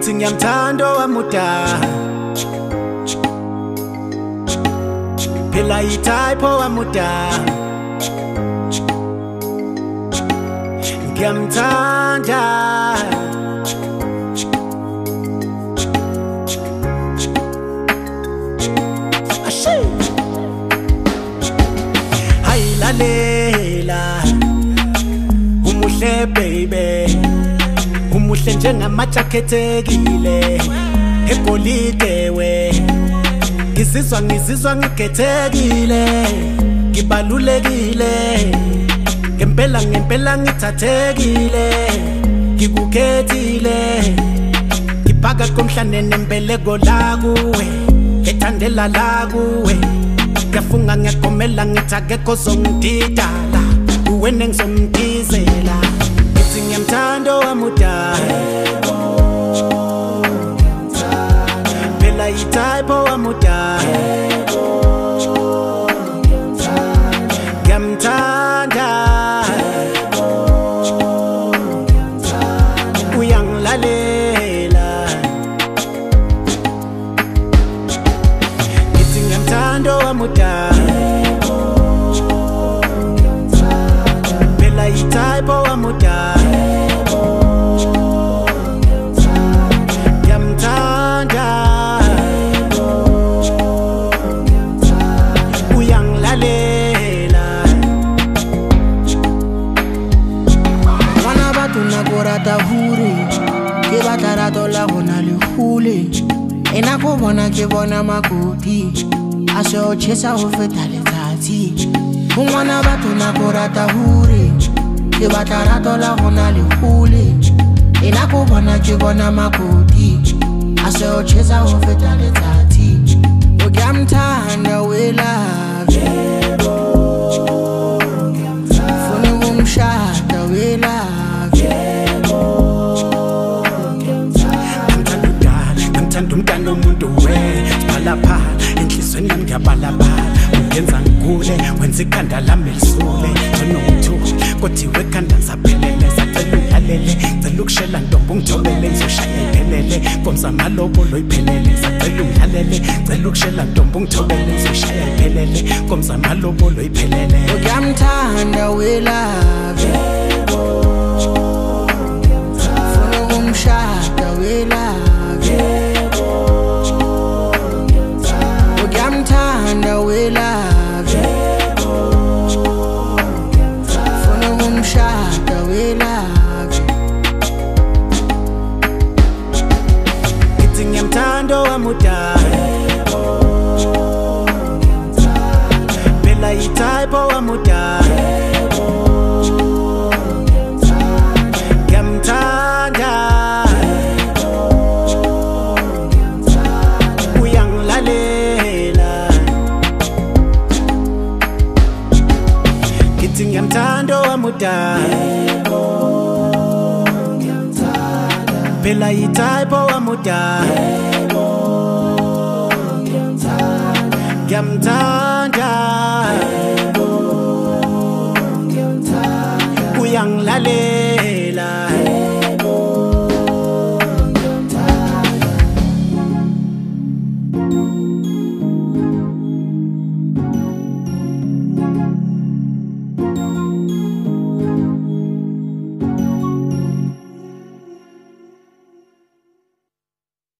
ngithi ngiyamthanda wamuda phela yitype wamuda ngiyamthanda hayilalela umuhle baby umuhle njengamajakhethekile egolide we ngizizwa ngigethekile ngibalulekile ngempela ngithathekile ngikukhethile ngiphaka komhlane nembeleko la kuwe ethandela la kuwe ngiyafunga ngiyagomela ngithi akekho zongididala uwena ngizomdizela ngithi ngiyamthanda wamuda phela yitype wamuda ngiyamthanda uyangilalela ngithi ngiyamthanda wamuda phela yitype wamuda ngiyamthanda uyangilalela wana batho nako rata huri ke batla rato la gona le hule ena go bona ke bona makoti a se o chesa go feta letsatsi ngwana batho nako rata huri ke batla rato la gona le hule ena go bona ke bona makoti a se o chesa go feta letsatsi o ngiyamthanda we love funa ukumshada we love ngithanda umntana omuntu we siphalaphala enhlizweni yami ngiyabalabala ungenza ngigule wenza ikhanda lami lisule njengokuthula kuthiwe ekhanda ngisaphelele sacela ungihlalele ngicela ukushela ntombi ungithobele ngizoshaya iphelele komzama lobolo iphelele sacela ungihlalele ngicela ukushela ntombi ungithobele ngizoshaya iphelele komzama lobolo iphelele ngiyamthanda we love funa ukumshada we love ngiyamthanda we love funa ukumshada we love ngithi ngiyamthanda wamuda phela yitype wamuda ngiyamthanda uyangilalela ngithi ngiyamthanda wamuda phela yitype wamuda ngiyamthanda